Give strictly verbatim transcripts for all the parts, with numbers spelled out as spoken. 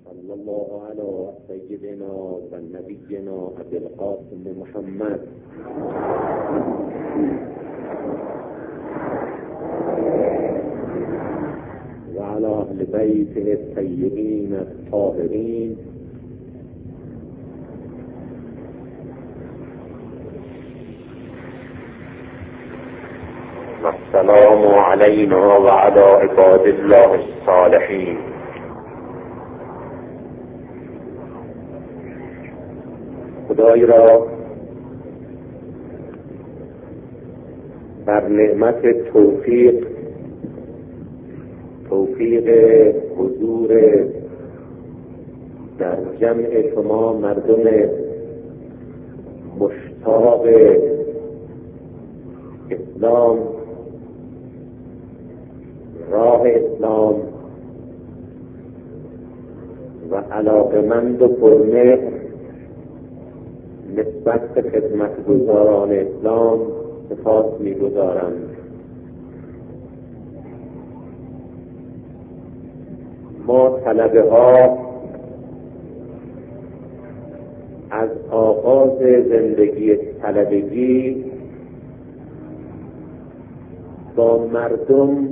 صلی الله علی سیدنا و نبینا ابی القاسم محمد و علی اهل بیته الطیبین الطاهرین السلام علینا و علی عباد الله الصالحین. خدای را بر نعمت توفیق توفیق حضور در جمع شما مردم مشتاق اسلام، راه اسلام و علاقمند و پرمهر نسبت به خدمتگزاران اسلام سپاس می‌گزارم. ما طلبه ها از آغاز زندگی طلبگی با مردم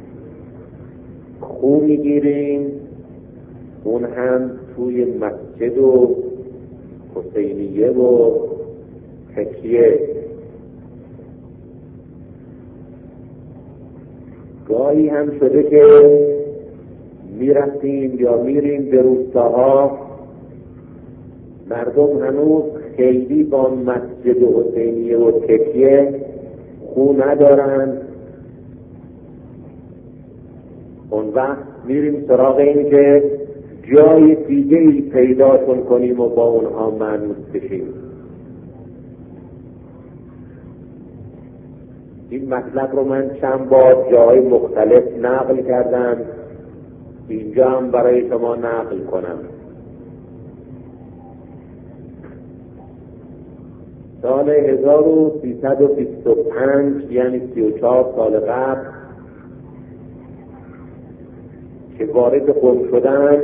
خو میگیریم، اون هم توی مسجد و حسینیه و تکیه. گاهی هم شده که میرفتیم یا میریم به روستاها، مردم هنوز خیلی با مسجد و حسینیه و تکیه خو ندارن. اون وقت میریم سراغ این که جای دیگه ای پیداشون کنیم و با اونها مانوس بشیم. این مطلب رو من چند بار جای مختلف نقل کردم، اینجا هم برای شما نقل کنم. سال هزار و سیصد و بیست و پنج یعنی سی و چهار سال قبل که وارد قم شدم،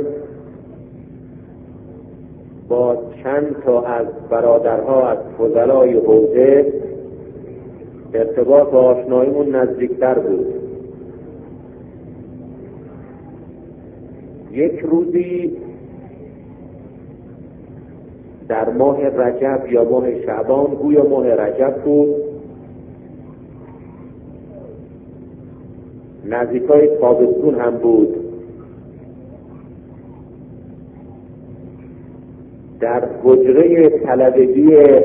با چند تا از برادرها از فضلای حوزه ارتباط و آشناییمون نزدیکتر بود. یک روزی در ماه رجب یا ماه شعبان، گویا ماه رجب بود، نزدیکای تابستون هم بود، در حجره طلبگی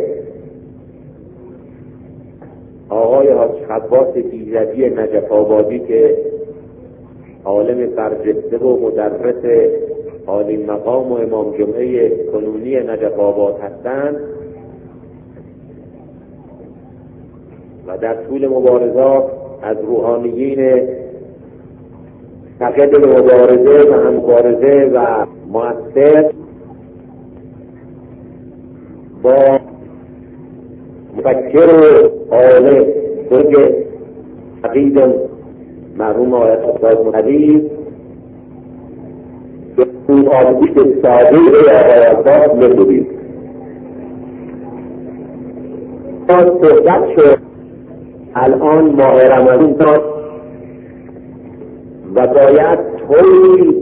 آقای حاج خباس دیزدی نجف آبادی که عالم برجسته و مدرس عالی مقام و امام جمعه کنونی نجف آباد هستند و در طول مبارزات از روحانیین فقد مبارزه و همبارزه و مؤثر با مفکر و عالم بزرگ عقید مرحوم آیت استاد مدید به اون آبگوش ساده آقای عباس می‌دوید. صحبت شد الان ماه رمضان داد و باید طوری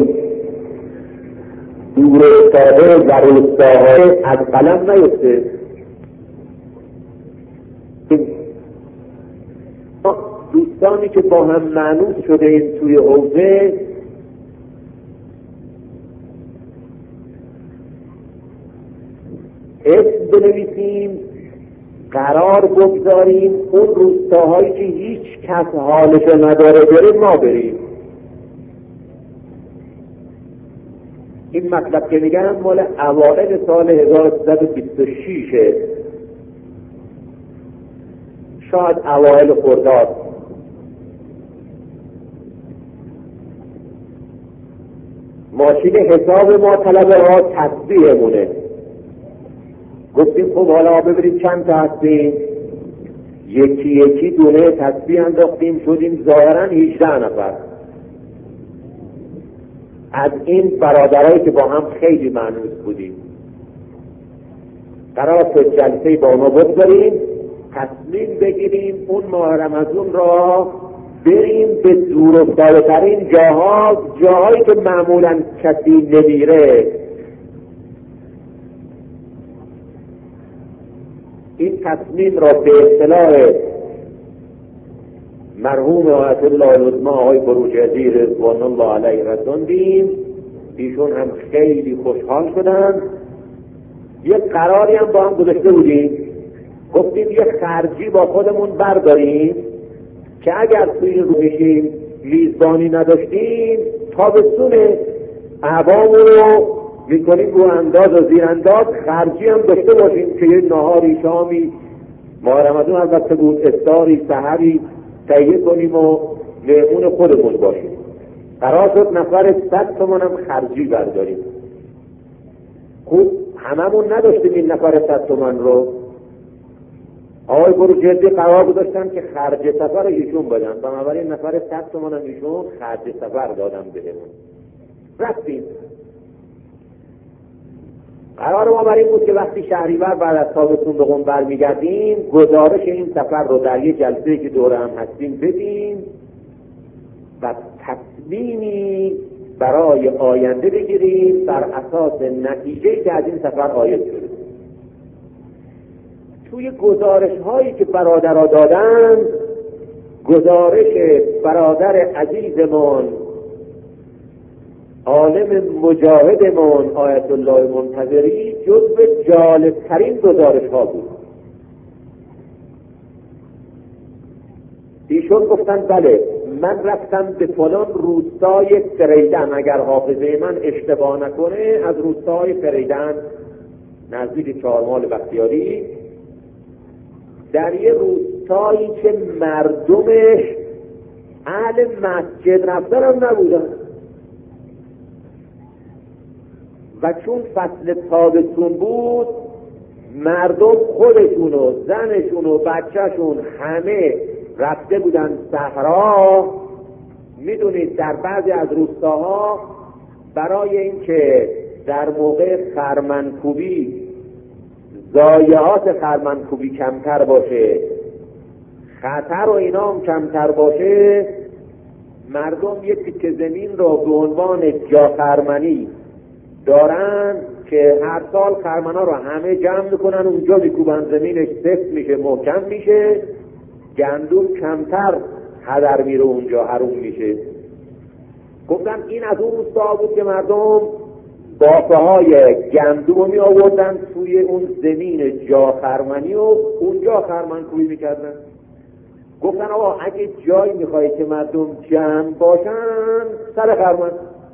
دور افتاده و روستاهای از قلم نیفته. دوستانی که با هم مانوس شده این توی حوزه اسم بنویسیم، قرار بگذاریم اون روستاهایی که هیچ کس حالش نداره بریم ما بریم. این مطلب که میگم مال اوائل سال هزار و سیصد و بیست و شش، شاید اوائل خرداد. ماشین حساب ما طلبه ها تسبیحمونه. گفتیم خب حالا ببینید چند تا هستیم، یکی یکی دونه تسبیح انداختیم، شدیم ظاهرا هجده نفر. از این برادرایی که با هم خیلی معنوس بودیم قرار شد جلسه با ما بگذاریم، تصمیم بگیریم اون ماه رمضان را بریم به دور افتاده ترین جاها، جاهایی که معمولا کسی نمیره. این تصمیم را به اصطلاح مرحوم آیت الله العظمی آقای بروجردی رضوان الله علیه رساندیم. ایشون هم خیلی خوشحال شدن. یک قراری هم با هم گذاشته بودیم، گفتیم یک خرجی با خودمون برداریم که اگر توی این رو میشیم میزبانی نداشتیم تابستون اعوامون رو میکنیم رو انداز و زیر انداز، خرجی هم داشته باشیم که یه نهاری شامی ماه رمضان البته بود، افطاری سحری تهیه کنیم و مهمون خودمون باشیم. قرار شد نفر صد تومان هم خرجی برداریم. خوب هممون نداشتیم این نفر صد تومان رو. آقای بروجردی قرار گذاشتن که خرج سفر ایشون بدن، بنابراین نفر صد تومان هم ایشون خرج سفر دادن بهمون. رفتیم. قرار ما بر این بود که وقتی شهریور بعد از تابستون به قم برمیگردیم گزارش این سفر رو در یک جلسه که دوره هم هستیم بدیم و تصمیمی برای آینده بگیریم بر اساس نتیجه‌ای که از این سفر عاید شده. توی گزارش هایی که برادرها دادن، گزارش برادر عزیزمون عالم مجاهدمون آیت الله منتظری جزو جالب ترین گزارش ها بود. ایشون گفتن بله من رفتم به فلان روستای فریدن، اگر حافظه من اشتباه نکنه از روستای فریدن نزدیک چهارمال بختیاری، در یه روستایی که مردمش اهل مسجد رفتن هم نبودن و چون فصل تابستون بود مردم خودشون و زنشون و بچهشون همه رفته بودن صحرا. میدونید در بعضی از روستاها برای اینکه در موقع خرمنکوبی ضایعات خرمنکوبی کمتر باشه، خطر و اینا هم کمتر باشه، مردم یک تیکه زمین را به عنوان جا خرمنی دارن که هر سال خرمنا رو همه جمع میکنن اونجا میکوبن، زمینش سفت میشه، محکم میشه، گندم کمتر هدر میره اونجا، حروم میشه. گفتم این از اون روستا بود که مردم بافه های گندم رو می آوردن توی اون زمین جا خرمنی و اونجا خرمنکوبی میکردن. گفتن آقا اگه جایی میخوایی که مردم جمع باشن سر خرمن.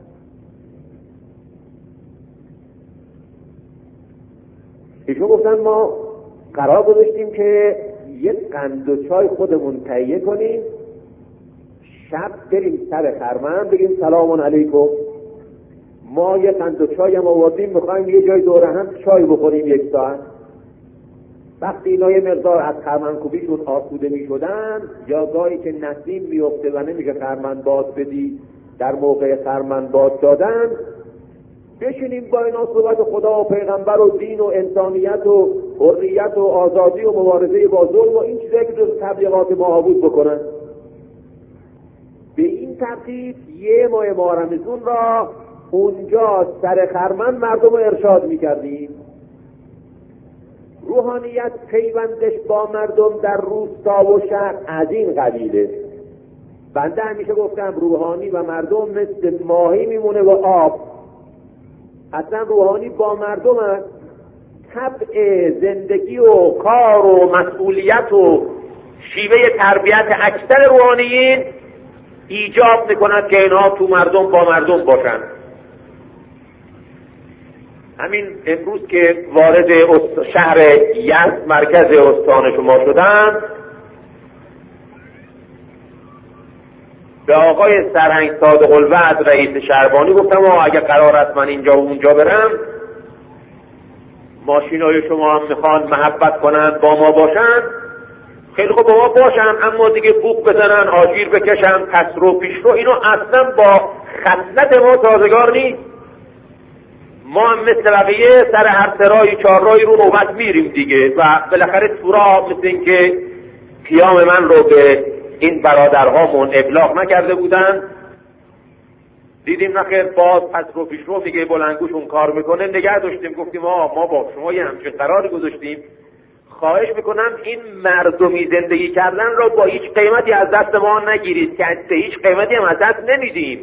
ایشون گفتن ما قرار گذاشتیم که یک قند و چای خودمون تهیه کنیم، شب بریم سر خرمن بگیم سلام علیکم، ما یک قند و چای هم آوردیم میخوایم یه جای دوره هم چای بخوریم یک ساعت. وقتی اینا یه مقدار از خرمنکوبیشون آسوده میشدن یا گاهی که نسیم میفته و نمیشه خرمن باد بدی در موقع خرمن باد دادن، بشینیم با اینا صحبت خدا و پیغمبر و دین و انسانیت و حریت و آزادی و مبارزه با ظلم و این چیزایی که جز تبلیغات ما بود بکنن. به این ترتیب یه ماه ماه رمضان را اونجا سر خرمن مردم رو ارشاد میکردیم. روحانیت پیوندش با مردم در روستا و شهر از این قبیله. بنده همیشه گفتم روحانی و مردم مثل ماهی میمونه و آب. اصلا روحانی با مردم هست. طبع زندگی و کار و مسئولیت و شیوه تربیت اکثر روحانیین ایجاب میکند که اینها تو مردم با مردم باشن. همین امروز که وارد شهر یزد مرکز استان شما شدم، به آقای سرهنگ صادق الوعد رئیس شهربانی گفتم آقا اگه قرار است من اینجا و اونجا برم، ماشینای شما هم میخوان محبت کنند با ما باشن، خیلی خوب با ما باشن، اما دیگه بوق بزنن، آجیر بکشن، پس رو پیش رو، اینو اصلا با خصلت ما سازگار نیست. ما هم مثل بقیه سر هر سرای چهار رای رو نوبت میریم دیگه و بالاخره تورا مثل این که پیام من رو به این برادرهامون ابلاغ نکرده بودن، دیدیم نخیر باز پس رو پیش رو میگه بلندگوش اون کار میکنه، نگه داشتیم، گفتیم ما ما با شما یه همچین قراری گذاشتیم، خواهش میکنم این مردمی زندگی کردن را با هیچ قیمتی از دست ما نگیرید که به هیچ قیمتی هم از دست نمیدیم.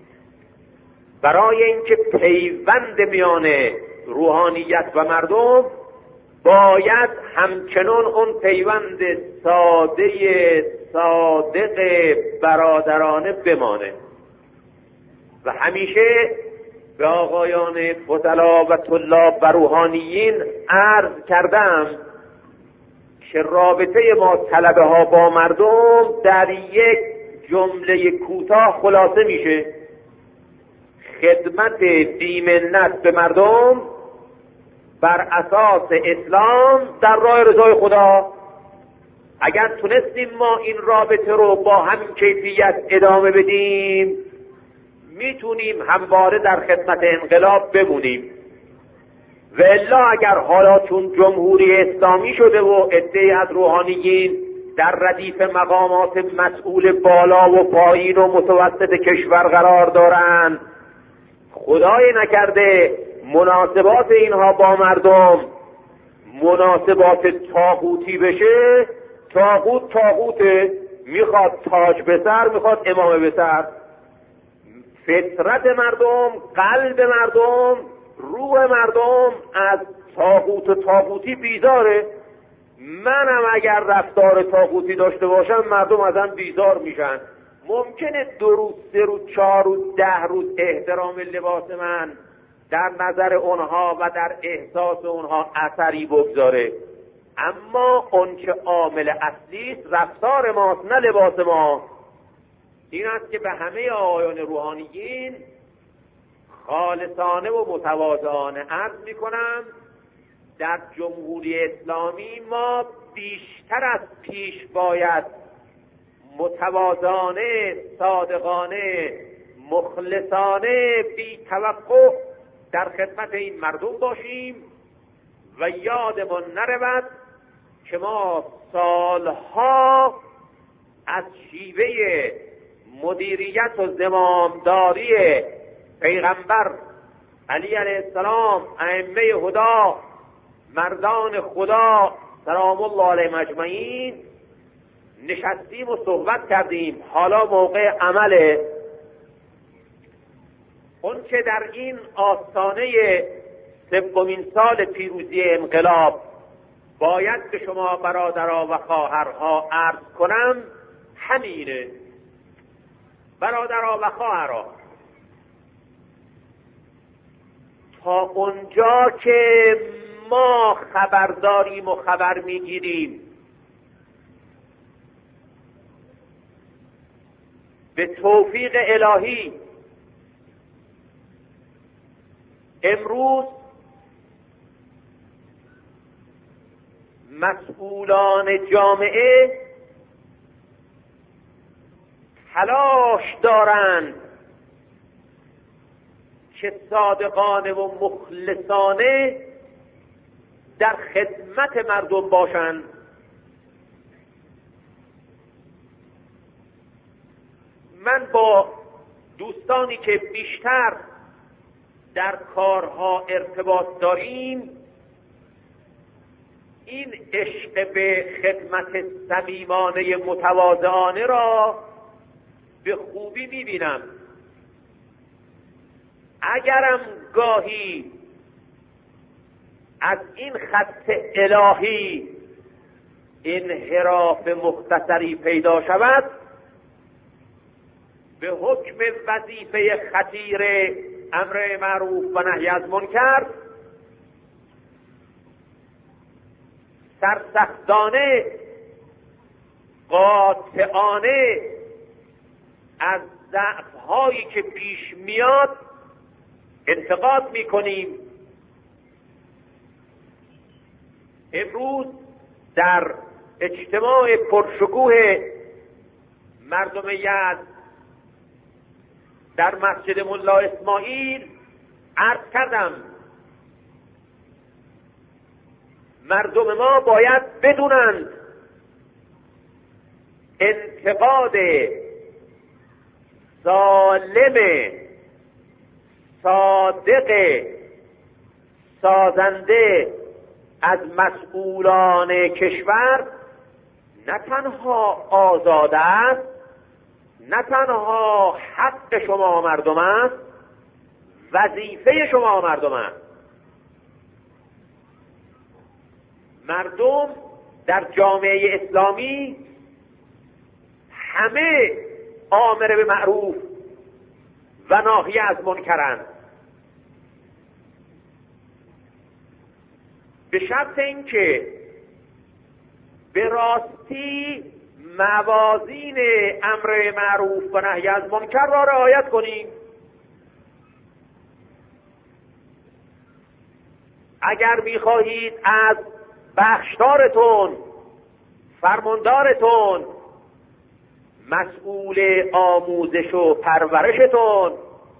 برای اینکه پیوند میان روحانیت و مردم باید همچنان اون پیوند ساده صادق برادرانه بمانه و همیشه به آقایان فضلا و طلاب و روحانیین عرض کردم که رابطه ما طلبه ها با مردم در یک جمله کوتاه خلاصه میشه: خدمت بی‌منت به مردم بر اساس اسلام در راه رضای خدا. اگر تونستیم ما این رابطه رو با همین کیفیت ادامه بدیم میتونیم همواره در خدمت انقلاب بمونیم، و الا اگر حالا چون جمهوری اسلامی شده و عده‌ای از روحانیین در ردیف مقامات مسئول بالا و پایین و متوسط کشور قرار دارند، خدای نکرده مناسبات اینها با مردم مناسبات طاغوتی بشه، طاغوت طاغوته، میخواد تاج به سر، میخواد امامه به سر. فطرت مردم، قلب مردم، روح مردم از طاغوت و طاغوتی بیزاره. منم اگر رفتار طاغوتی داشته باشم مردم ازم بیزار میشن. ممکنه دو روز، سه روز، چهار روز، ده روز احترام لباس من در نظر اونها و در احساس اونها اثری بگذاره، اما اون که عامل اصلی است رفتار ماست، نه لباس ما. این است که به همه آقایان روحانیین خالصانه و متواضعانه عرض میکنم در جمهوری اسلامی ما بیشتر از پیش باید متواضعانه، صادقانه، مخلصانه، بی توقع در خدمت این مردم باشیم و یادمون نرود که ما سالها از شیوه مدیریت و زمامداری پیغمبر علی علیه السلام، ائمه هدا، مردان خدا سلام الله علیهم اجمعین نشستیم و صحبت کردیم. حالا موقع عمله. اون که در این آستانه سومین سال پیروزی انقلاب باید به شما برادرها و خواهرها عرض کنم همینه. برادرها و خواهرها، تا اونجا که ما خبر داریم و خبر میگیریم به توفیق الهی امروز مسئولان جامعه تلاش دارند که صادقانه و مخلصانه در خدمت مردم باشند. من با دوستانی که بیشتر در کارها ارتباط داریم این عشق به خدمت صمیمانه متواضعانه را به خوبی میبینم. اگرم گاهی از این خط الهی انحراف مختصری پیدا شود، به حکم وظیفه خطیر امر معروف و نهی از منکر سرسختانه قاطعانه از ضعف‌هایی که پیش میاد انتقاد میکنیم. امروز در اجتماع پرشکوه مردم یزد در مسجد ملا اسماعیل عرض کردم مردم ما باید بدونند انتقاد سالم صادق سازنده از مسئولان کشور نه تنها آزاده است، نه تنها حق شما مردم است، وظیفه شما مردم است. مردم در جامعه اسلامی همه آمر به معروف و ناهی از منکرند، به شرط اینکه به راستی موازین امر معروف و نهی از منکر را رعایت کنیم. اگر می‌خواهید از بخشدارتون، فرماندارتون، مسئول آموزش و پرورشتون،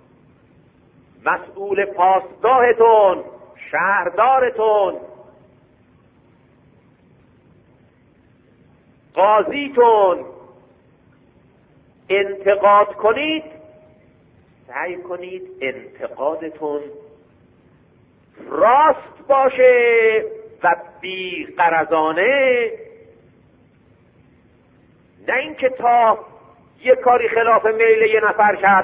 مسئول پاسگاهتون، شهردارتون، قاضیتون انتقاد کنید، سعی کنید انتقادتون راست باشه و بی غرضانه، نه اینکه تا یه کاری خلاف میل یه نفر کرد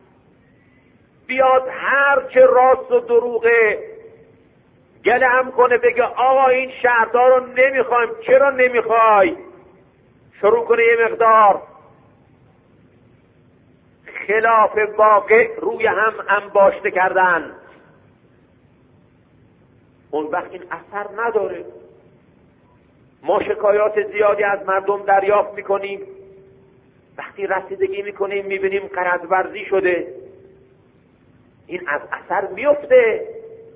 بیاد هر چه راست و دروغه گله هم کنه بگه آقا این شهردار رو نمیخوایم. چرا نمیخوای؟ شروع کنه یه مقدار خلاف واقع روی هم انباشته کردن. اون وقت این اثر نداره. ما شکایات زیادی از مردم دریافت میکنیم، وقتی رسیدگی میکنیم میبینیم غرض ورزی شده، این از اثر میفته.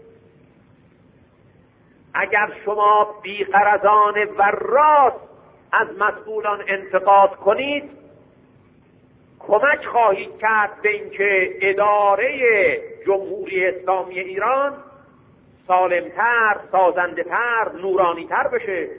اگر شما بی‌غرضانه و راست از مسئولان انتقاد کنید، کمک خواهید کرد به اینکه اداره جمهوری اسلامی ایران سالمتر، سازنده‌تر، نورانی‌تر بشه.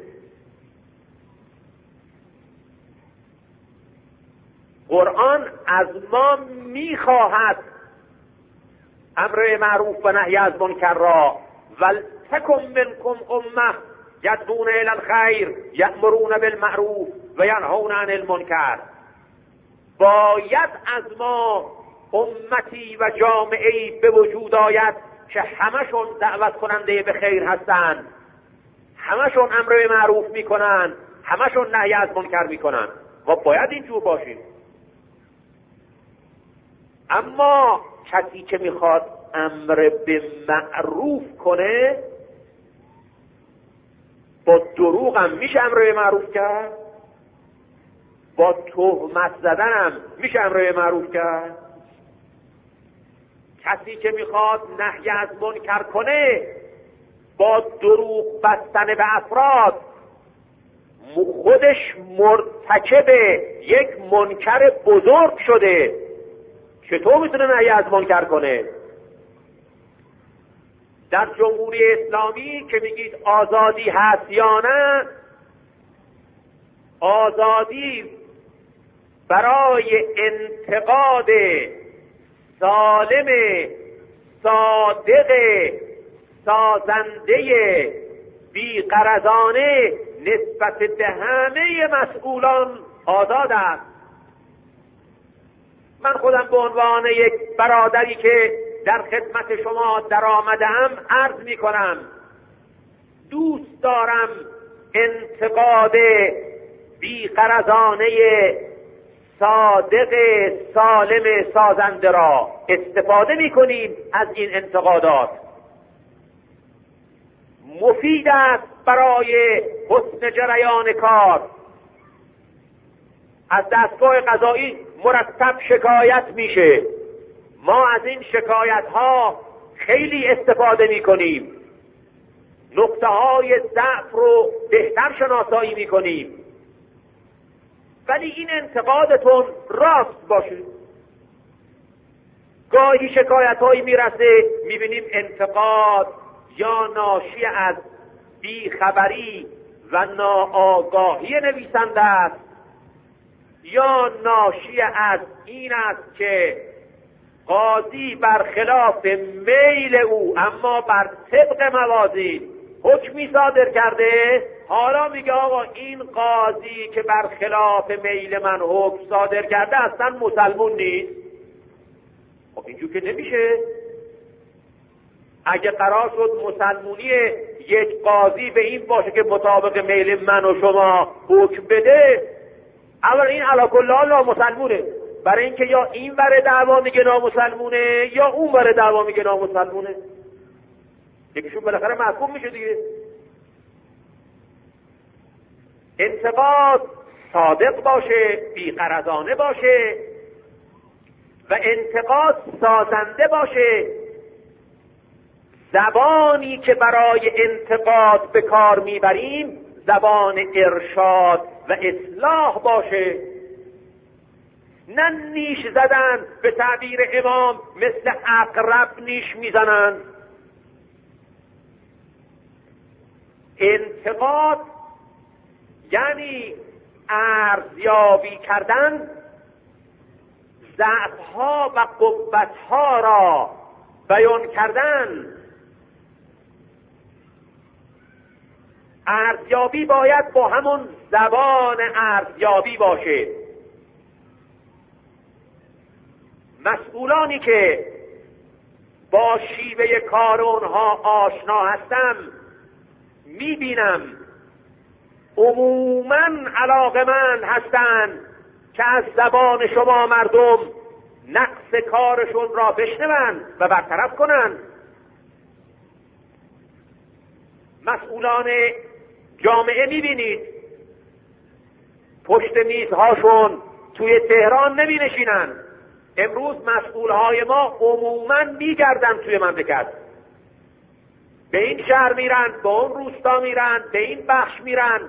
قرآن از ما میخواهد امر معروف و نهی از منکر را، ولتکن منکم امه یدعون الی الخیر یأمرون بالمعروف و ینهون عن المنکر. باید از ما امتی و جامعه‌ای به وجود آید که همشون دعوت کننده به خیر هستند، همشون امر به معروف میکنن، همشون نهی از منکر میکنن. و باید اینجور باشیم. اما کسی که میخواد امر به معروف کنه، با دروغ هم میشه امر به معروف کرد، با تهمت زدن هم میشه امر به معروف کرد. کسی که میخواد نهی از منکر کنه، با دروغ بستن به افراد خودش مرتکب یک منکر بزرگ شده. چطور میتونه نهی از منکر کنه؟ در جمهوری اسلامی که میگید آزادی هست یا نه، آزادی برای انتقاد سالم، صادق، سازنده، بی‌غرضانه نسبت به همه مسئولان آزاد است. من خودم به عنوان یک برادری که در خدمت شما در آمدم عرض می کنم، دوست دارم انتقاد بی‌غرضانه صادق سالم سازنده را استفاده می کنیم. از این انتقادات مفید است برای حسن جریان کار. از دستگاه قضایی مرتب شکایت میشه، ما از این شکایت ها خیلی استفاده می کنیم. نقطه های ضعف رو بهتر شناسایی میکنیم، ولی این انتقادتون راست باشه. گاهی شکایت هایی میرسه میبینیم انتقاد یا ناشی از بیخبری و ناآگاهی نویسنده است یا ناشی از این است که قاضی برخلاف میل او اما بر طبق موازین حکمی صادر کرده، حالا میگه آقا این قاضی که برخلاف میل من حکم صادر کرده اصلا مسلمون نیست. خب اینجور که نمیشه. اگه قرار شد مسلمونی یک قاضی به این باشه که مطابق میل من و شما حکم بده، اول این علی کل حال نامسلمونه، برای اینکه یا این ور دعوا میگه نامسلمونه یا اون ور دعوا میگه نامسلمونه، یکیشون بالاخره محکوم میشه دیگه. انتقاد صادق باشه، بی‌غرضانه باشه و انتقاد سازنده باشه. زبانی که برای انتقاد به کار میبریم زبان ارشاد و اصلاح باشه، نه نیش زدن به تعبیر امام مثل عقرب نیش میزنن. انتقاد یعنی ارزیابی کردن، ضعف‌ها و قوت‌ها را بیان کردن. ارزیابی باید با همون زبان ارزیابی باشه. مسئولانی که با شیوه کار اونها آشنا هستم میبینم عموماً علاقمند هستند که از زبان شما مردم نقص کارشون را بشنوند و برطرف کنند. مسئولان جامعه میبینید پشت میزهاشون توی تهران نمی نشینند. امروز مسئولهای ما عموماً میگردن توی مملکت، به این شهر میرن، به اون روستا میرن، به این بخش میرن.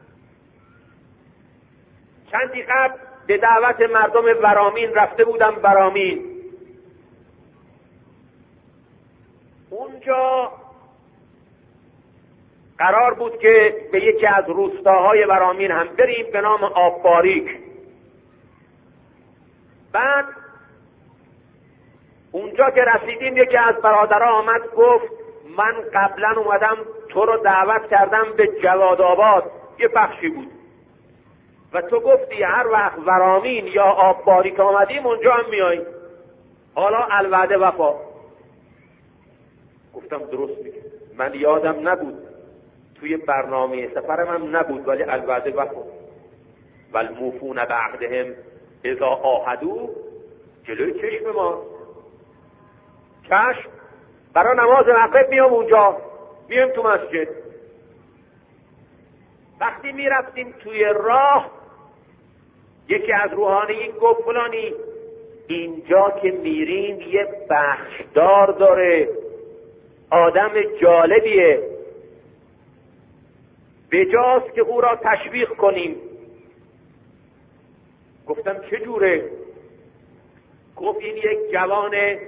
چندی قبل به دعوت مردم ورامین رفته بودم. ورامین اونجا قرار بود که به یکی از روستاهای ورامین هم بریم به نام آب باریک. بعد اونجا که رسیدیم یکی از برادرها آمد گفت من قبلا اومدم تو رو دعوت کردم به جواد آباد، یه بخشی بود، و تو گفتی هر وقت ورامین یا آب باریک آمدیم اونجا هم میاییم، حالا الوعده وفا. گفتم درست میگه، من یادم نبود، توی برنامه سفرم هم نبود، ولی الوعده وفا. والموفون بعهدهم اذا عاهدوا جلوی چشم ما. چشم برای نماز مغرب میام اونجا، میام تو مسجد. وقتی میرفتیم توی راه یکی از روحانیین گفت فلانی اینجا که میریم یه بخشدار داره، آدم جالبیه، بجاست که او را تشویق کنیم. گفتم چه جوره؟ گفت این یک جوانه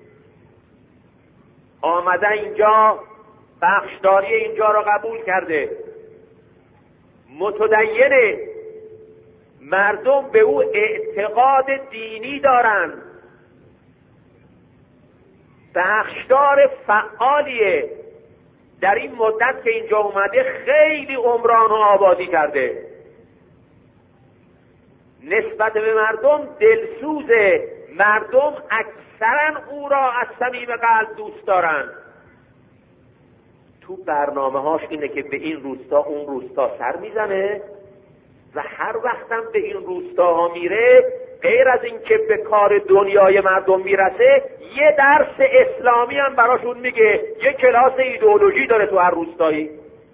آمده اینجا، بخشداری اینجا را قبول کرده، متدینه، مردم به او اعتقاد دینی دارن، بخشدار فعالیه، در این مدت که اینجا اومده خیلی عمران و آبادی کرده، نسبت به مردم دلسوزه، مردم اکثرا او را از صمیم قلب دوست دارن. تو برنامه هاش اینه که به این روستا اون روستا سر میزنه و هر وقتم به این روستاها میره غیر از این که به کار دنیای مردم میرسه یه درس اسلامی هم براشون میگه، یه کلاس ایدئولوژی داره تو هر روستایی.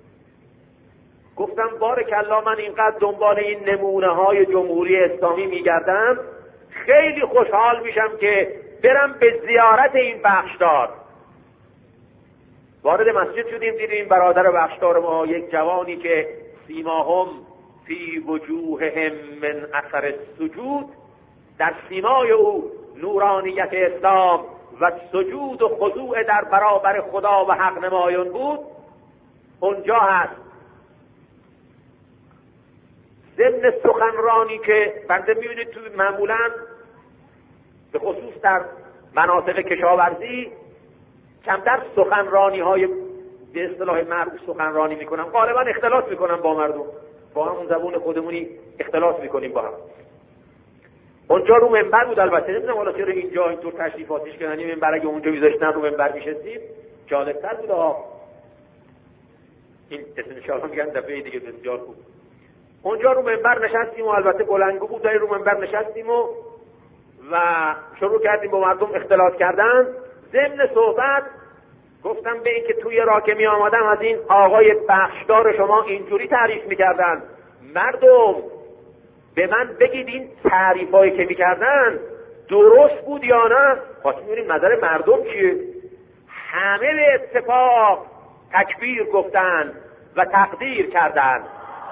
گفتم بارکالله، من اینقدر دنبال این نمونه های جمهوری اسلامی میگردم، خیلی خوشحال میشم که برم به زیارت این بخشدار. وارد مسجد شدیم، دیدیم برادر بخشدار ما یک جوانی که سیماهم فی وجوههم من اثر السجود، در سیمای او نورانیت اسلام و سجود و خضوع در برابر خدا و حق نمایان بود، اونجا هست. ضمن سخنرانی که بنده میبینید توی معمولا به خصوص در مناطق کشاورزی کمتر سخنرانی های به اصطلاح معروف سخنرانی میکنم، غالبا اختلاط میکنم با مردم، با همون زبون خودمونی اختلاط میکنیم با هم. اونجا رو منبر بود، البته نمیدونم حالا چرا اینجا اینطور تشریفاتش کردن، این منبر اگه اونجا میذاشتن رو منبر میشستیم جالبتر بود ها. این اسم انشاءالله میگن دفعه دیگه بسیار خوب. اونجا رو منبر نشستیم و البته بلندگو بود، در رو منبر نشستیم و و شروع کردیم با مردم اختلاط کردن. ضمن صحبت گفتم به این که توی راه که می آمدم از این آقای بخشدار شما اینجوری تعریف میکردن، مردم به من بگید این تعریفایی که میکردن درست بود یا نه؟ خواستیم ببینیم نظر مردم چیه. همه به اتفاق تکبیر گفتن و تقدیر کردن.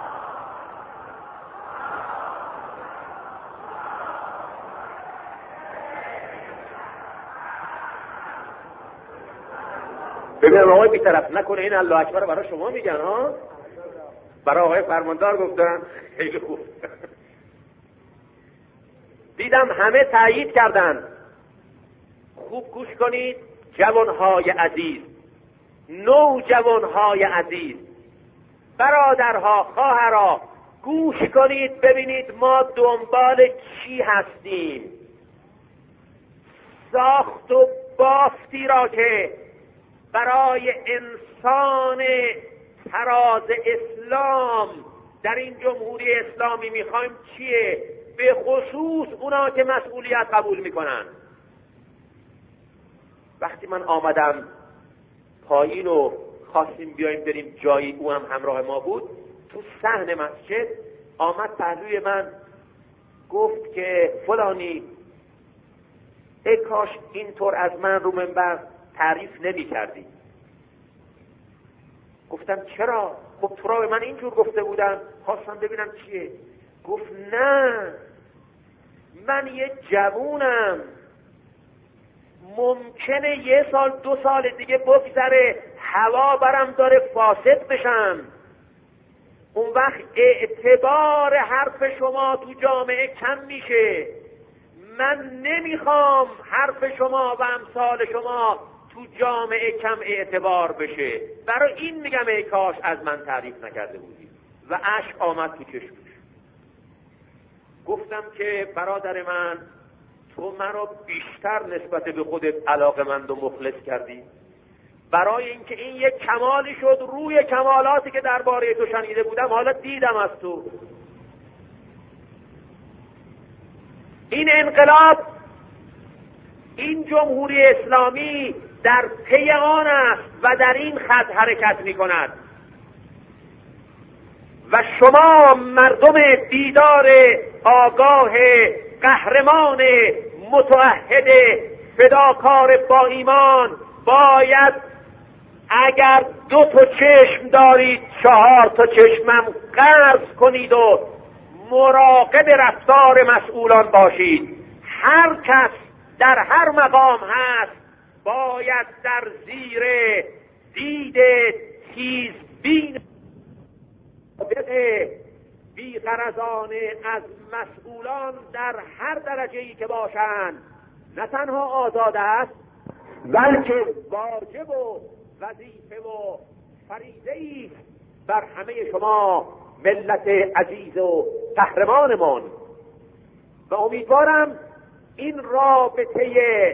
ببینم آقای بی طرف نکنه این الله اکبر برای شما میگن ها، برای آقای فرماندار گفتن. خیلی خوب. دیدم همه تایید کردن. خوب گوش کنید جوانهای عزیز، نوجوانهای عزیز، برادرها، خواهرها، گوش کنید ببینید ما دنبال چی هستیم. ساخت و بافتی را که برای انسان تراز اسلام در این جمهوری اسلامی میخوایم چیه؟ به خصوص اونا که مسئولیت قبول میکنن. وقتی من آمدم پایین و خواستیم بیایم بریم جایی، او هم همراه ما بود، تو صحن مسجد آمد پهلوی من گفت که فلانی ای کاش اینطور از من رو منبر تعریف نمی کردی. گفتم چرا؟ خب تو را به من اینجور گفته بودن، خواستم ببینم چیه. گفت نه، من یه جوونم، ممکنه یه سال دو سال دیگه بگذره هوا برم داره فاسد بشم، اون وقت اعتبار حرف شما تو جامعه کم میشه. من نمیخوام حرف شما و امثال شما تو جامعه کم اعتبار بشه، برای این میگم ای کاش از من تعریف نکرده بودی. و اشک آمد تو چشمش. گفتم که برادر من تو مرا بیشتر نسبت به خودت علاقه‌مند و مخلص کردی، برای اینکه این یک کمالی شد روی کمالاتی که درباره تو شنیده بودم حالا دیدم از تو. این انقلاب، این جمهوری اسلامی در پی آن است و در این خط حرکت می کند و شما مردم بیدار، آگاه، قهرمان، متعهد، فداکار با ایمان باید اگر دو تا چشم دارید چهار تا چشمم قرض کنید و مراقب رفتار مسئولان باشید. هر کس در هر مقام هست باید در زیر دید تیزبین بی‌غرضانه از مسئولان در هر درجه‌ای که باشند نه تنها آزاد است بلکه واجب و وظیفه و فریضه‌ای بر همه شما ملت عزیز و قهرمانمان. و امیدوارم این رابطه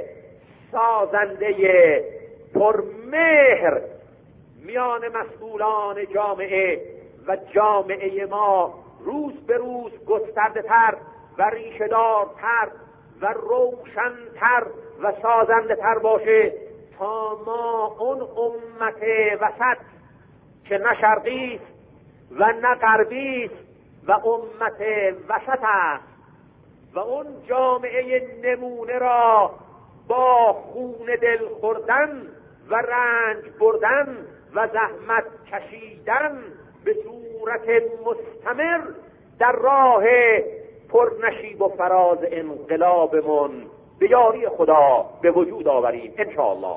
سازنده پرمهر میان مسئولان جامعه و جامعه ما روز به روز گسترده تر و ریشه‌دارتر و روشنتر و سازنده تر باشه تا ما اون امت وسط که نه شرقی است و نه غربی است و امت وسط است و اون جامعه نمونه را با خون دل خوردن و رنج بردن و زحمت کشیدن به صورت مستمر در راه پرنشیب و فراز انقلابمون به یاری خدا به وجود آوریم انشاءالله.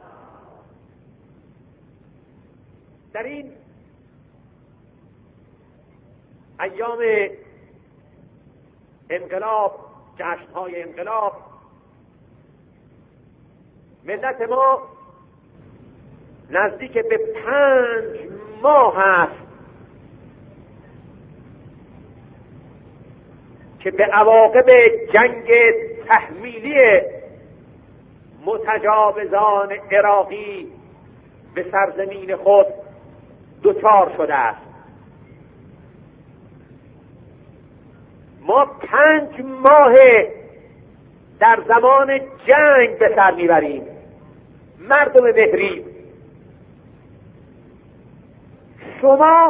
در این ایام انقلاب، جشن‌های انقلاب، ملت ما نزدیک به پنج ماه است که به عواقب جنگ تحمیلی متجاوزان عراقی به سرزمین خود دچار شده است. ما پنج ماه در زمان جنگ به سر میبریم. مردم مهری، شما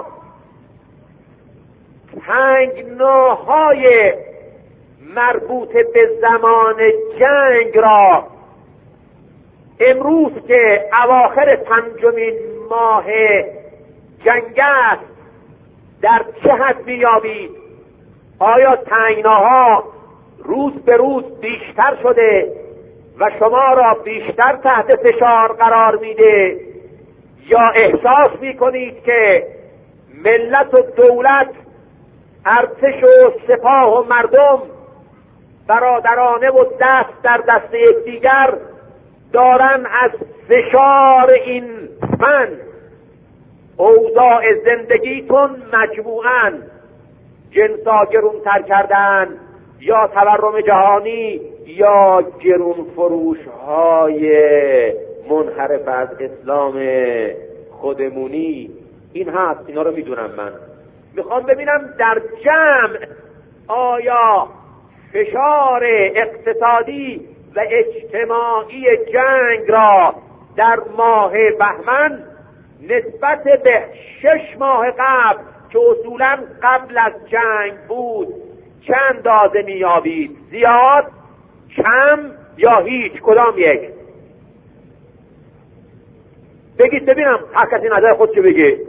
تنگناهای مربوط به زمان جنگ را امروز که اواخر پنجمین ماه جنگ است در چه حد می‌یابید؟ آیا تنگناها روز به روز بیشتر شده و شما را بیشتر تحت فشار قرار میده، یا احساس میکنید که ملت و دولت، ارتش و سپاه و مردم برادرانه و دست در دست یکدیگر دارن از فشار این فن اوضاع زندگیتون مجموعاً جنسا گرونتر کردن، یا تورم جهانی، یا گرون فروش های منحرف از اسلام خودمونی؟ این هست، اینا رو میدونم. من میخوام ببینم در جمع آیا فشار اقتصادی و اجتماعی جنگ را در ماه بهمن نسبت به شش ماه قبل که اصولا قبل از جنگ بود چند اندازه میابید؟ زیاد، کم یا هیچ؟ کدام یک؟ بگید ببینم، هر کسی نظر خودشو بگه.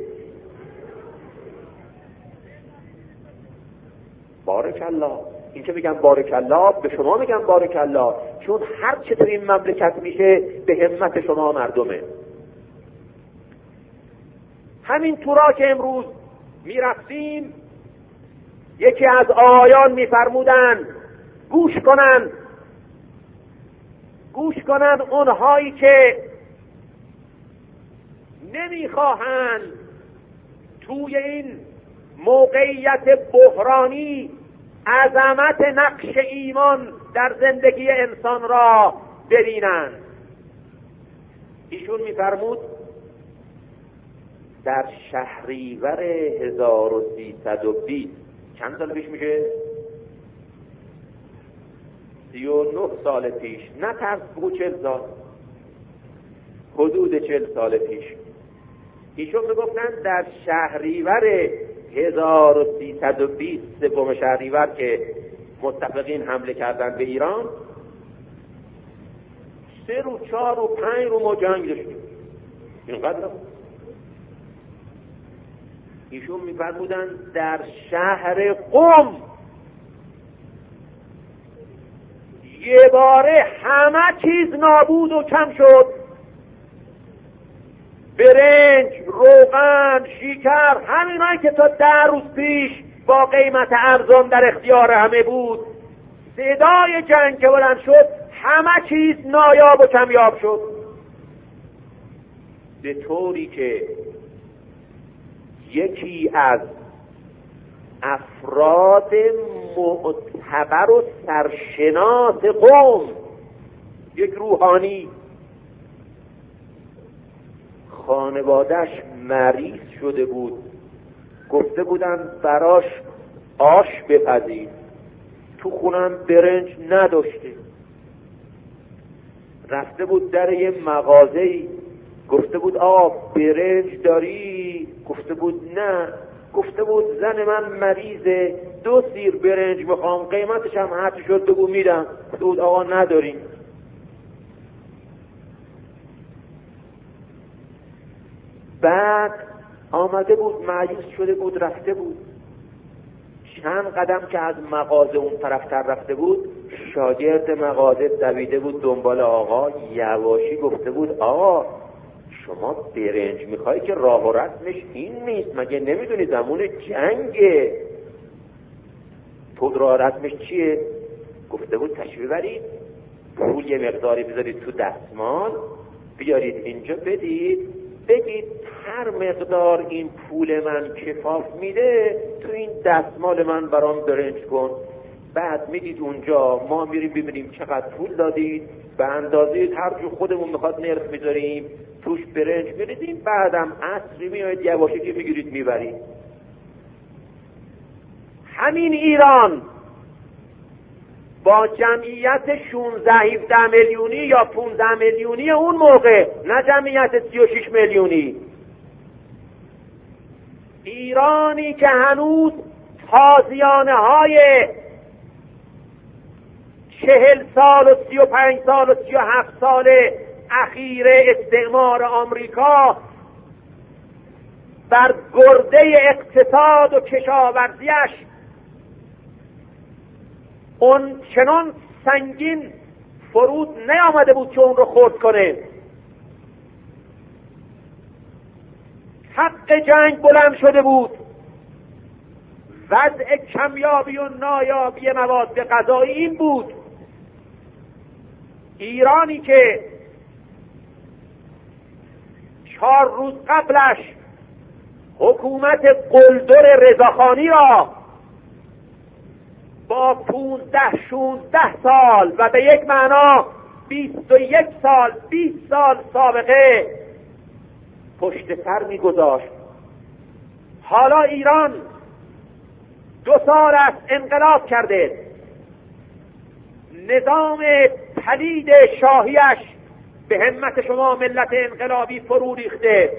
بارک الله. این که بگم بارک الله، به شما میگم بارک الله، چون هر چه تو این مملکت میشه به همت شما مردمه. همین طورا که امروز میرفتیم یکی از آیان میفرمودن گوش کنن گوش کنن اونهایی که نمیخواهند توی این موقعیت بحرانی عظمت نقش ایمان در زندگی انسان را ببینند. ایشون میفرمود در شهریور هزار و سیصد و بیست، چند سال پیش میشه؟ سی و نه سال پیش، نه ترس بگو چل سال، حدود چل سال پیش. ایشون میگفتن در شهریور هزار و سیصد و بیست، سوم شهریور که متفقین حمله کردن به ایران، سه رو چهار و پنج رو ما جنگ داشتیم. اینقدر نبود. ایشون میفرمودن در شهر قم یه باره همه چیز نابود و کم شد. برنج، روغن، شکر، همینایی که تا ده روز پیش با قیمت ارزان در اختیار همه بود، صدای جنگ که بلند شد همه چیز نایاب و کمیاب شد. به طوری که یکی از افراد معتبر و سرشناس قوم، یک روحانی، خانواده‌اش مریض شده بود، گفته بودن براش آش بپزید، تو خونم برنج نداشته، رفته بود در یه مغازه‌ای، گفته بود آقا برنج داری؟ گفته بود نه. گفته بود زن من مریضه، دو سیر برنج میخوام، قیمتش هم هرچی شد بگو میدم. گفته بود آقا نداریم. بعد آمده بود، مایوس شده بود، رفته بود. چند قدم که از مغازه اون طرفتر رفته بود، شاگرد مغازه دویده بود دنبال آقا، یواشی گفته بود آقا شما برنج میخوای که راه و رسمش این نیست، مگه نمیدونی زمان جنگه؟ تو راه رسمش چیه؟ گفته بود تشریف برید، پول یه مقداری بذارید تو دستمال، بیارید اینجا بدید، بگید هر مقدار این پول من کفاف میده تو این دستمال من برام برنج کن. بعد میدید اونجا، ما میریم ببینیم چقدر پول دادید، به اندازه هر جو خودمون میخواد نرخ میذاریم توش برنج میریزیم، بعدم عصری میاید یواشکی که میگیرید میبرید. همین ایران با جمعیت شانزده هفده میلیونی یا پانزده میلیونی اون موقع، نه جمعیت سی و شش میلیونی، ایرانی که هنوز تازیانه های چهل سال و سی و پنج سال و سی و هفت سال اخیر استعمار آمریکا بر گرده اقتصاد و کشاورزیش اون چنان سنگین فرود نیامده بود که اون رو خرد کنه. حق جنگ بلند شده بود، وضع کمیابی و نایابی مواد غذایی این بود. ایرانی که چهار روز قبلش حکومت قلدر رضاخانی را با پونزده شونزده سال و به یک معنا بیست و یک سال بیست سال سابقه پشت سر می گذاشت، حالا ایران دو سال است انقلاب کرده، نظام پلید شاهیش به همت شما ملت انقلابی فرو ریخته.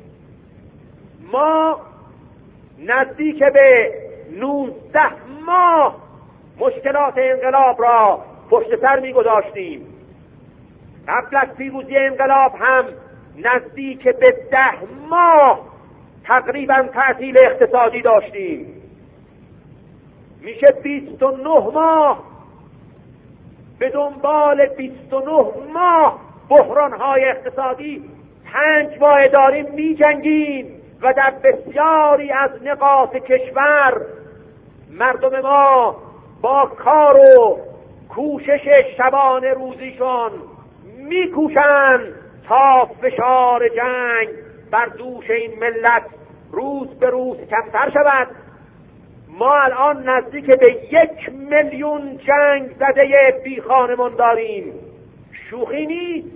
ما نزدیک به نوزده ماه مشکلات انقلاب را پشت سر می گذاشتیم. قبل از پیروزی انقلاب هم نزدیک به ده ماه تقریبا تعطیل اقتصادی داشتیم. میشه بیست و نه ماه، به دنبال بیست و نه ماه بحران‌های اقتصادی پنج ماه داریم می جنگیم و در بسیاری از نقاط کشور مردم ما با کار و کوشش شبانه روزیشون میکوشند تا فشار جنگ بر دوش این ملت روز به روز کمتر شود. ما الان نزدیک به یک میلیون جنگ زده بی خانمان داریم، شوخی نیست.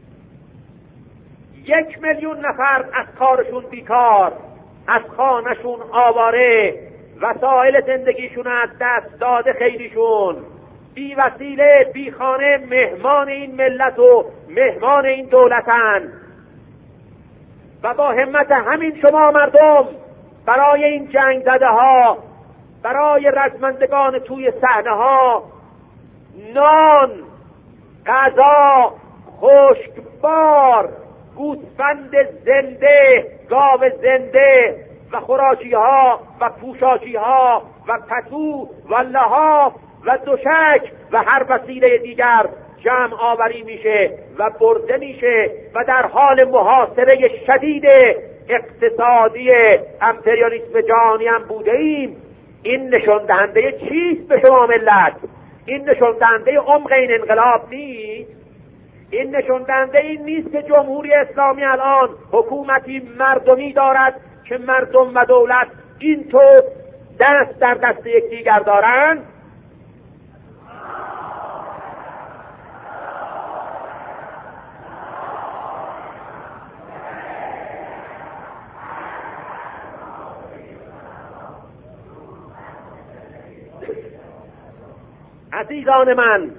یک میلیون نفر از کارشون بیکار، از خانهشون آواره، وسایل زندگیشون از دست داده، خیلیشون بی وسیله بی خانه مهمان این ملت و مهمان این دولتن. و با همت همین شما مردم برای این جنگ زده ها، برای رزمندگان توی صحنه ها نان، غذا، خشکبار، گوسفند زنده، گاو زنده و خوراکی ها و پوشاکی ها و پتو و لحاف و دوشک و هر وسیله دیگر جمع آوری میشه و برده میشه و در حال محاصره شدید اقتصادی امپریالیسم جهانی هم بوده ایم. این نشان دهنده چیست به شما ملت؟ این نشان دهنده عمق این انقلاب نیست؟ این نشان دهنده این نیست که جمهوری اسلامی الان حکومتی مردمی دارد که مردم و دولت اینطور دست در دست یکدیگر دارند؟ عزیزان من،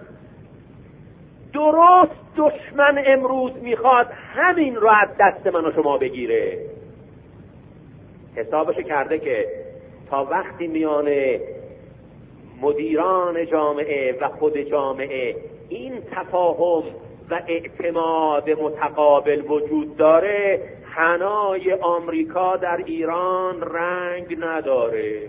درست دشمن امروز میخواد همین رو از دست من و شما بگیره. حسابش کرده که تا وقتی میان مدیران جامعه و خود جامعه این تفاهم و اعتماد متقابل وجود داره، حنای آمریکا در ایران رنگ نداره.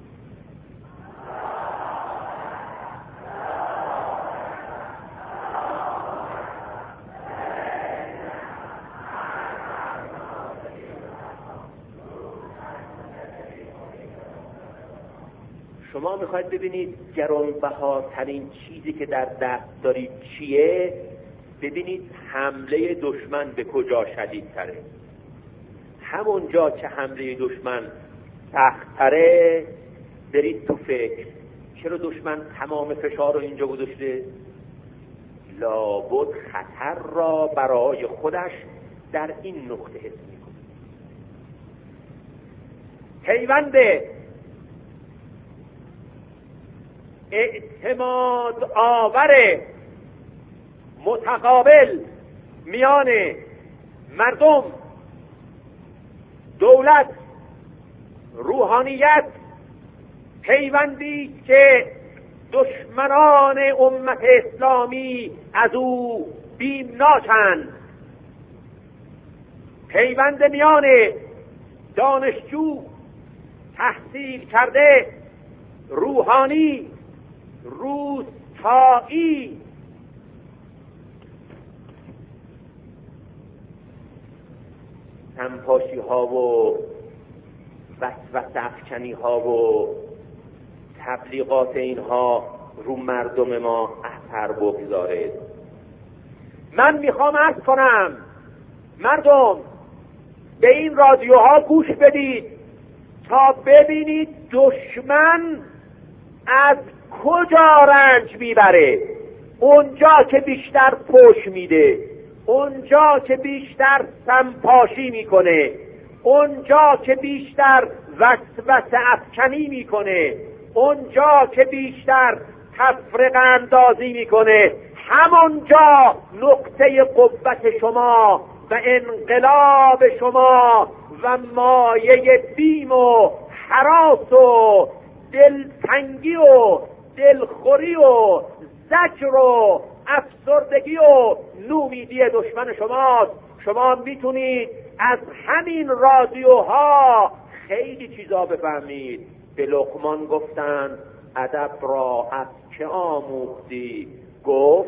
شما میخواید ببینید گرانبهاترین چیزی که در دست دارید چیه؟ ببینید حمله دشمن به کجا شدیدتره. همون جا که حمله دشمن سخت‌تره برید تو فکر، چرا دشمن تمام فشار رو اینجا گذاشته؟ لابد خطر را برای خودش در این نقطه حس میکنه. پیوند اعتماد آور متقابل میان مردم، دولت، روحانیت، پیوندی که دشمنان امت اسلامی از او بیمناکند، پیوند میان دانشجو، تحصیل کرده، روحانی، روستایی، سمپاشی ها و وسوسه افکنی ها و تبلیغات اینها رو مردم ما اثر بگذاره. من میخوام عرض کنم مردم به این رادیوها گوش بدید تا ببینید دشمن از کجا رنج میبره. اونجا که بیشتر پوش میده، اونجا که بیشتر سمپاشی میکنه، اونجا که بیشتر وسوسه افکنی میکنه، اونجا که بیشتر تفرقه اندازی میکنه، همونجا نقطه قوت شما و انقلاب شما و مایه بیم و هراس و دلتنگی و دلخوری و زجر و افسردگی و نومیدی دشمن شماست. شما میتونید از همین رادیوها خیلی چیزا بفهمید. به لقمان گفتن ادب را از که آموختی؟ گفت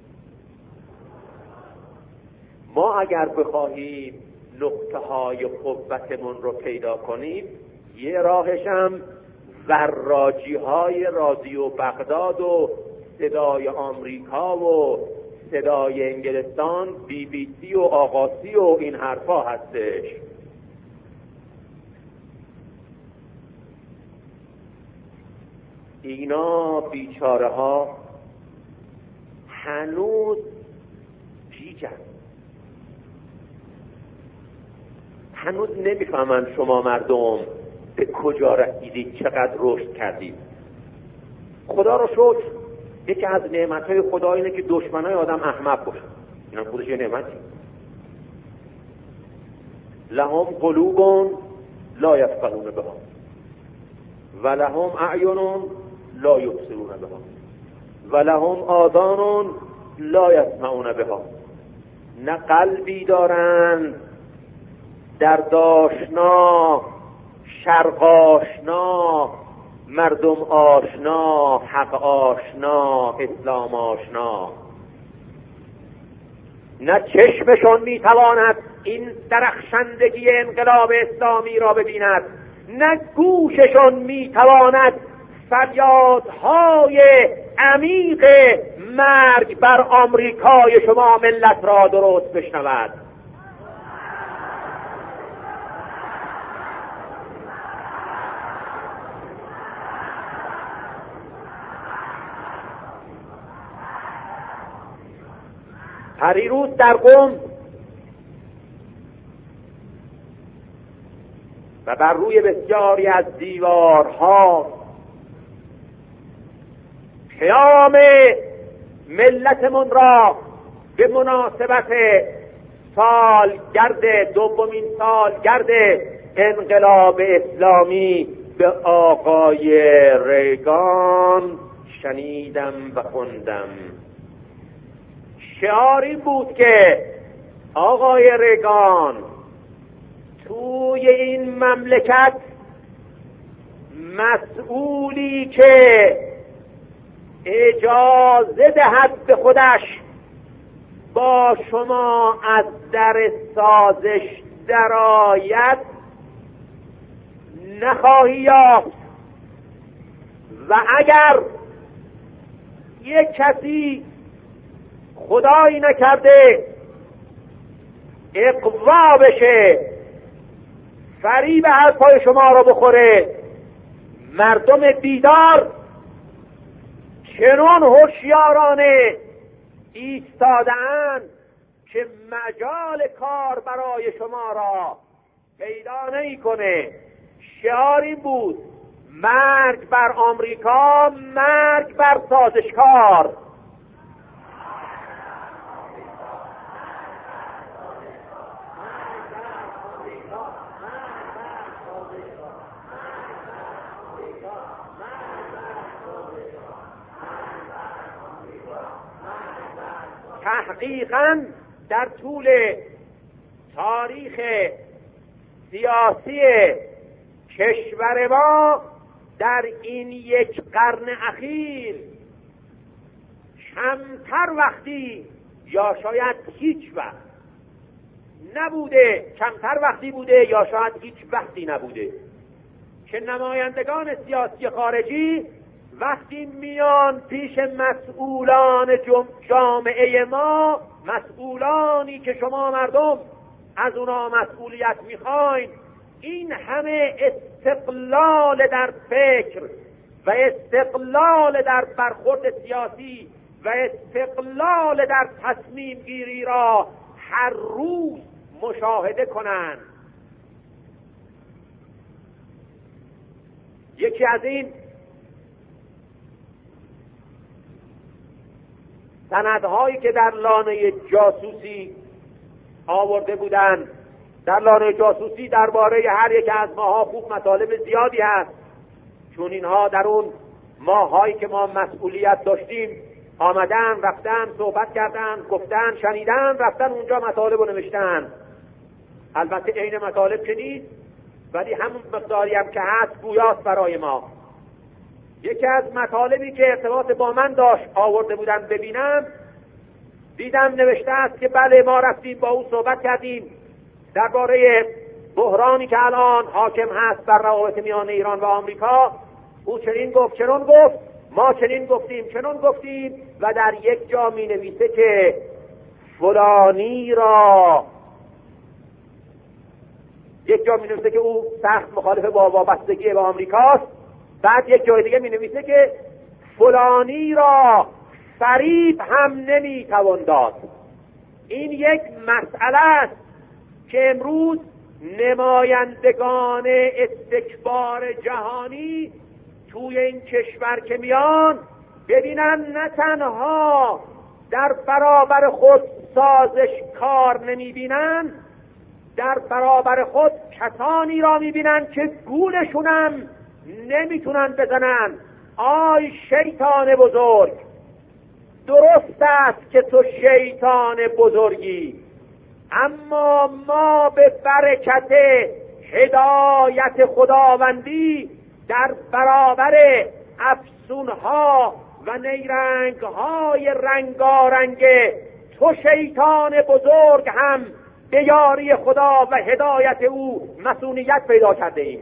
ما اگر بخواهیم نقطه های قوتمون رو پیدا کنیم، یه راهشم وراجی های رادیو بغداد و صدای آمریکا و صدای انگلستان، بی بی سی و آقاسی و این حرفا هستش. اینا بیچاره ها هنوز گیجن، هنوز نمیفهمن شما مردم به کجا رسیدید، چقدر رشد کردید. خدا رو شکر یکی از نعمتهای خدا اینه که دشمنای آدم احمق باشن. اینا خودش یه نعمتی. لهم قلوب لا یفقهون بها و لهم اعین لا یبصرون بها و لهم آذان لا یسمعون بها. نه قلبی دارند درد آشنا، شرق آشنا، مردم آشنا، حق آشنا، اسلام آشنا. نه چشمشون میتواند این درخشندگی انقلاب اسلامی را ببیند، نه گوششون میتواند فریادهای عمیق مرگ بر آمریکای شما ملت را درست بشنود. پریروز در قم و بر روی بسیاری از دیوارها قیام ملتمون را به مناسبت سالگرد دومین سالگرد انقلاب اسلامی به آقای ریگان شنیدم و خوندم. شعار این بود که آقای ریگان توی این مملکت مسئولی که اجازه دهد به خودش با شما از در سازش درآید نخواهی یافت و اگر یک کسی خدایی نکرده اقوا بشه فریب حرفای شما را بخوره، مردم بیدار چنان هوشیارانه ایستاده‌اند که مجال کار برای شما را پیدا نمی‌کنه. شعار این بود: مرگ بر آمریکا، مرگ بر سازشکار. تحقیقاً در طول تاریخ سیاسی کشور ما در این یک قرن اخیر کمتر وقتی یا شاید هیچ وقت نبوده، کمتر وقتی بوده یا شاید هیچ وقتی نبوده که نمایندگان سیاسی خارجی وقتی میان پیش مسئولان جامعه ما، مسئولانی که شما مردم از اونا مسئولیت میخواین، این همه استقلال در فکر و استقلال در برخورد سیاسی و استقلال در تصمیم گیری را هر روز مشاهده کنند. یکی از این سندهایی که در لانه جاسوسی آورده بودند، در لانه جاسوسی درباره هر یک از ماها خوب مطالب زیادی هست، چون اینها در اون ماهایی که ما مسئولیت داشتیم آمدن، رفتن، صحبت کردن، گفتن، شنیدن، رفتن اونجا مطالب رو نوشتن. البته عین مطالب که نیست، ولی همون مقداری هم که هست گویاست برای ما. یکی از مطالبی که ارتباط با من داشت آورده بودم ببینم، دیدم نوشته است که بله ما رفتیم با او صحبت کردیم درباره بحرانی که الان حاکم هست بر روابط میان ایران و آمریکا. او چنین گفت، چنون گفت، ما چنین گفتیم، چنون گفتیم، و در یک جا می نویسه که فلانی را، یک جا می نویسه که او سخت مخالف با وابستگی به آمریکاست، بعد یک جای دیگه می نویسه که فلانی را فریب هم نمی توان داد. این یک مسئله است که امروز نمایندگان استکبار جهانی توی این کشور که میان ببینن نه تنها در برابر خود سازش کار نمی بینن، در برابر خود کسانی را می بینن که گولشونم نمیتونن بزنن. آی شیطان بزرگ، درست است که تو شیطان بزرگی، اما ما به برکت هدایت خداوندی در برابر افسونها و نیرنگهای رنگارنگ تو شیطان بزرگ هم به یاری خدا و هدایت او مسئولیت پیدا کرده ایم.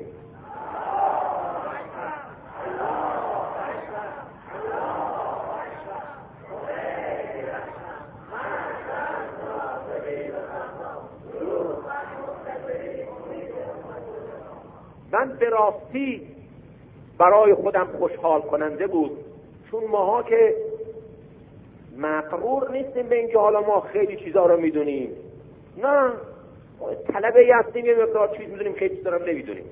من به راستی برای خودم خوشحال کننده بود، چون ماها که مغرور نیستیم به اینکه حالا ما خیلی چیزا رو میدونیم، نه، طلبه ای هستیم یه مقدار چیز میدونیم، خیلی چیزا رو نمیدونیم.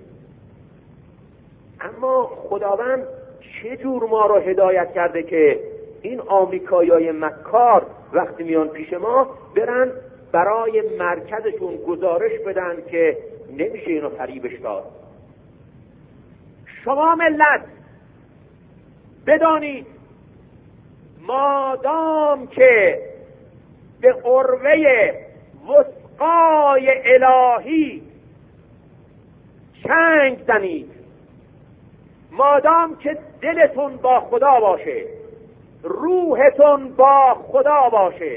اما خداوند چه جور ما رو هدایت کرده که این آمریکایی‌های مکار وقتی میان پیش ما برن برای مرکزشون گزارش بدن که نمیشه اینو فریبش داد. شما ملت بدانید مادام که به عروه وثقای الهی چنگ زنید. مادام که دلتون با خدا باشه، روحتون با خدا باشه،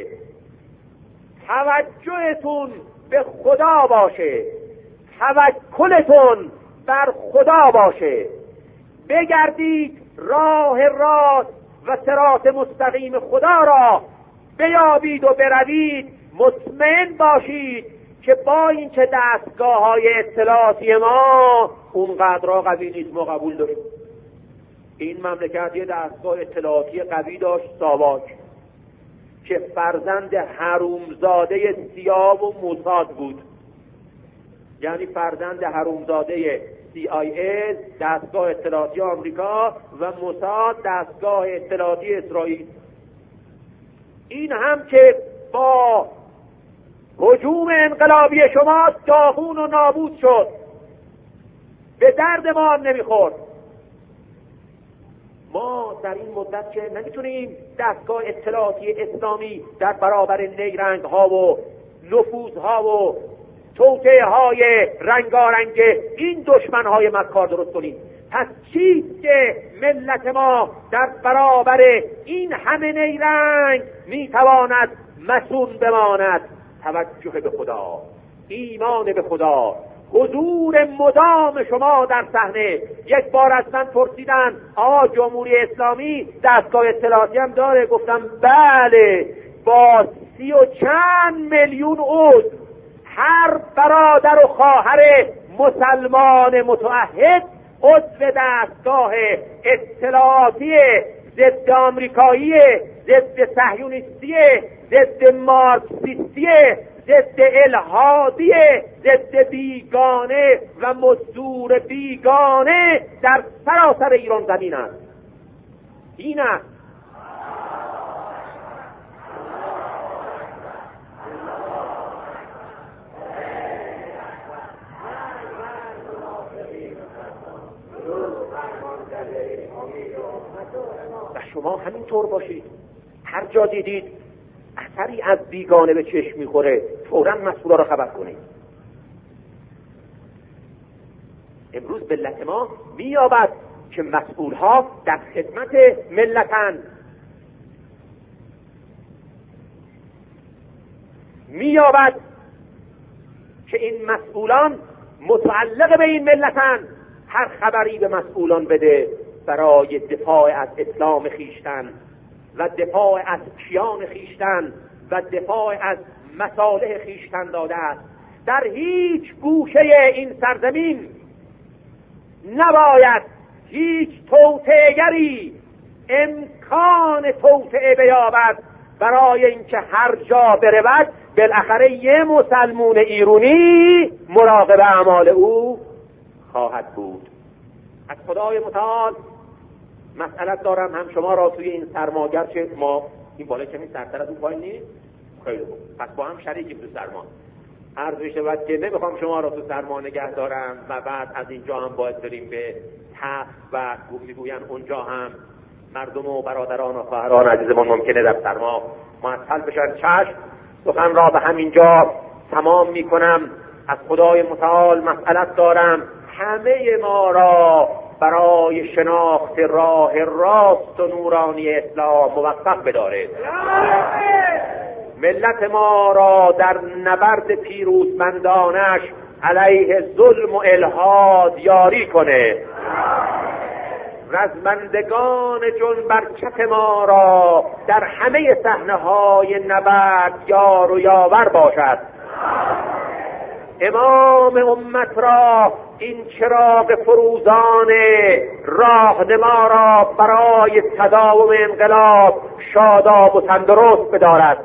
توجهتون به خدا باشه، توکلتون بر خدا باشه، بگردید راه راست و صراط مستقیم خدا را بیابید و بروید، مطمئن باشید که با این که دستگاه های اطلاعاتی ما اونقدر قوی نیست ما قبول داریم. این مملکت یه دستگاه اطلاعاتی قوی داشت، ساواک، که فرزند حرومزاده سیا و موساد بود، یعنی فرزند حرومزاده سی آی ای دستگاه اطلاعاتی آمریکا و موساد دستگاه اطلاعاتی اسرائیل. این هم که با هجوم انقلابی شما داغون و نابود شد، به درد ما هم نمیخورد. ما در این مدت که نمیتونیم دستگاه اطلاعاتی اسلامی در برابر نیرنگ ها و نفوذ ها و توطئه های رنگارنگ این دشمن های مکار درست کنیم، پس چیست که ملت ما در برابر این همه نیرنگ میتواند مصون بماند؟ توجه به خدا، ایمان به خدا، حضور مدام شما در صحنه. یک بار از من پرسیدن آقا جمهوری اسلامی دستگاه اطلاعاتی هم داره؟ گفتم بله، با سی و چند میلیون عضو، هر برادر و خواهر مسلمان متعهد عضو دستگاه اطلاعاتی ضد آمریکایی، ضد صهیونیستی، ضد مارکسیستی، ضد الحادی، ضد بیگانه و مزدور بیگانه در سراسر ایران زمین است. این است و شما همینطور باشید. هر جا دیدید اثری از بیگانه به چشم میخوره فوراً مسئولا را خبر کنید. امروز ملت ما مییابد که مسئولها در خدمت ملتند، مییابد که این مسئولان متعلق به این ملتند. هر خبری به مسئولان بده برای دفاع از اسلام خیشتن و دفاع از کیان خیشتن و دفاع از مصالح خیشتن داده است. در هیچ گوشه این سرزمین نباید هیچ توطئه‌گری امکان توطئه بیابد، برای اینکه هر جا برود بالاخره یه مسلمون ایرانی مراقب اعمال او خواهد بود. از خدای متعال مسئلت دارم هم شما را توی این سرماگر، چه ما این بالا کمی سرتر از اون پایین نیست؟ خیلی خوب، پس با هم شریکیم تو سرما. عرض بشود که نمیخوام شما را تو سرما نگه دارم و بعد از اینجا هم باید بریم به تخت و میگوین اونجا هم مردم و برادران و خواهران عزیزمون ممکنه در سرما معطل بشن. چشم، سخن را به همینجا تمام میکنم. از خدای متعال مسئلت دارم همه ما را برای شناخت راه راست و نورانی اسلام موفق بداره. ملت ما را در نبرد پیروزمندانش علیه ظلم و الحاد یاری کنه. رزمندگان جن بر کف ما را در همه صحنه‌های نبرد یار و یاور باشد. امام امت را این چراغ فروزان راهنما را برای تداوم انقلاب شاداب و تندرست بدارد.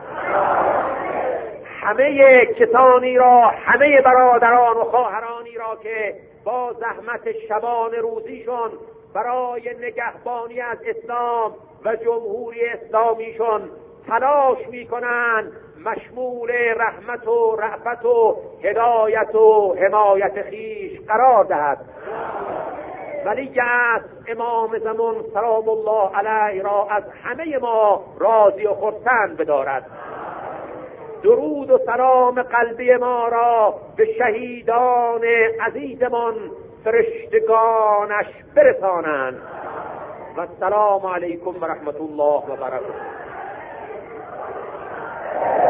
همه کسانی را، همه برادران و خواهرانی را که با زحمت شبان روزیشون برای نگهبانی از اسلام و جمهوری اسلامیشون تلاش میکنند، مشمول رحمت و رأفت و هدایت و حمایت خیش قرار دهد. ولی است امام زمان سلام الله علیه را از همه ما راضی و خرسند بدارد. درود و سلام قلبی ما را به شهیدان عزیزمان فرشتگانش برسانند. و السلام علیکم و رحمت الله و برکاته.